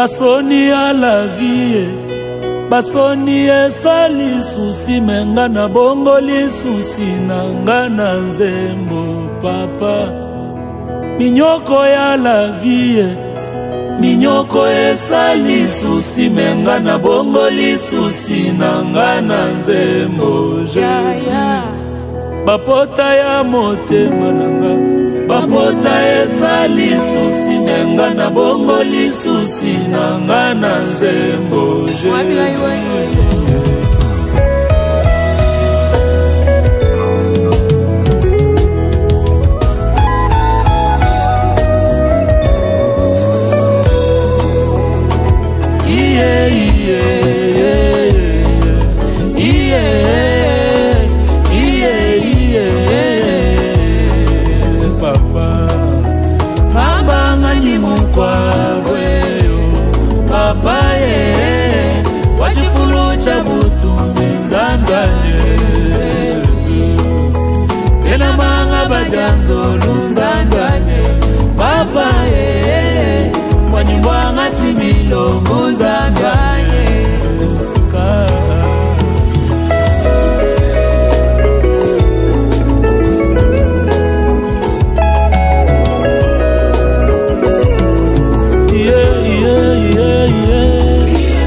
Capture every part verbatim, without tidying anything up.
basoni à la vie, basoni esali susi menga na bongo lisusi nanga na nzembo papa. Minyoko ya la vie, minyoko esali susi menga na bongo lisusi nanga na nzembo Jésus. Bapota ya motema nanga, bapota esali susi menga na bongo lisusi nanga na nzembo Jésus. Papa eh, wanyibwanga similo muzambanye yeah, yeah, yeah, yeah.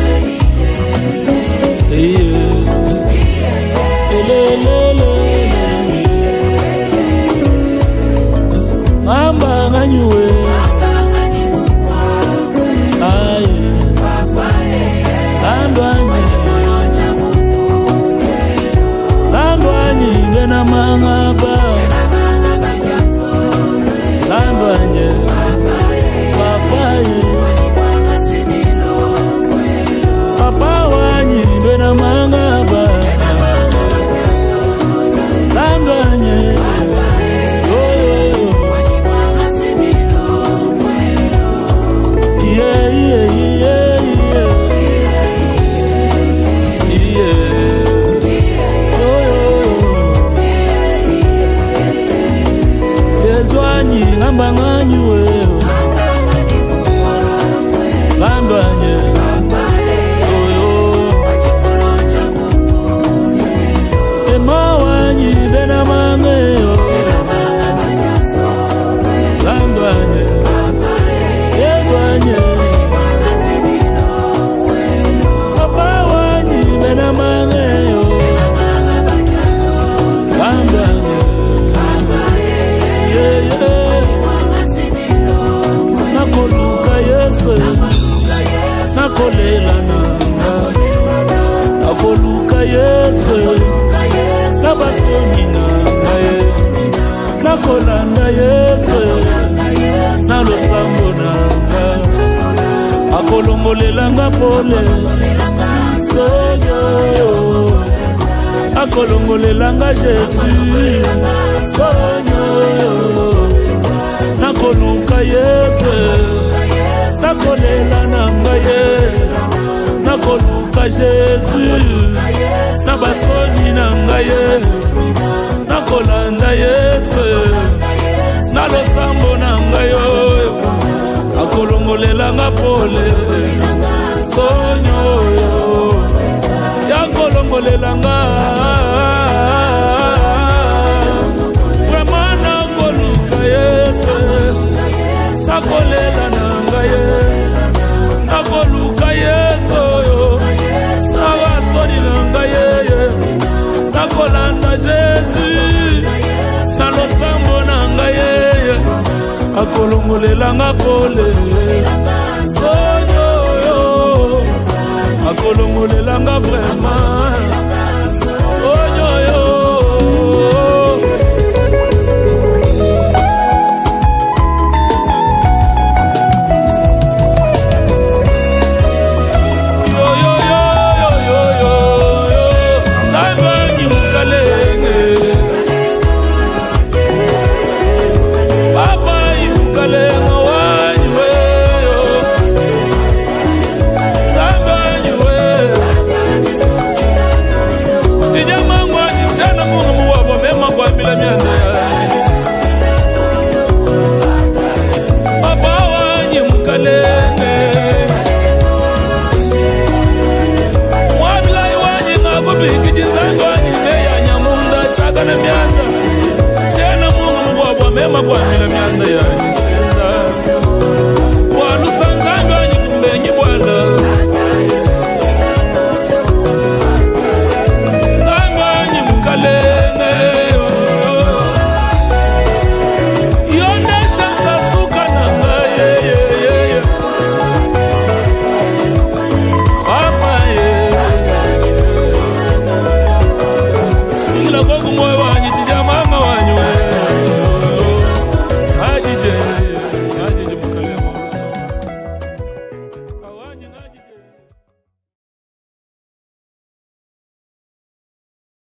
Nakolela nanga, nakoluka Yesu, nabasoni nanga, nakolanda Yesu, nalosambo nanga, akolongolelanga pole, sonyo, akolongolelanga Jésus, sonyo, nakoluka Yesu, nakolela nanga ye, nakoluka Jésus, nabasoni nanga ye, nakolanda Yesu, nalosambo nanga yo, akolongolelanga pole, sonyo yo, yakolongolelanga, vraiment nakoluka Yesu, nakolela nanga ye, nakoluka Yesu yo, nabasoni nanga ye, nakolanda Jésus, nalosambo nanga ye, akolongolelanga pole, sonyo yo, akolongolelanga vraiment.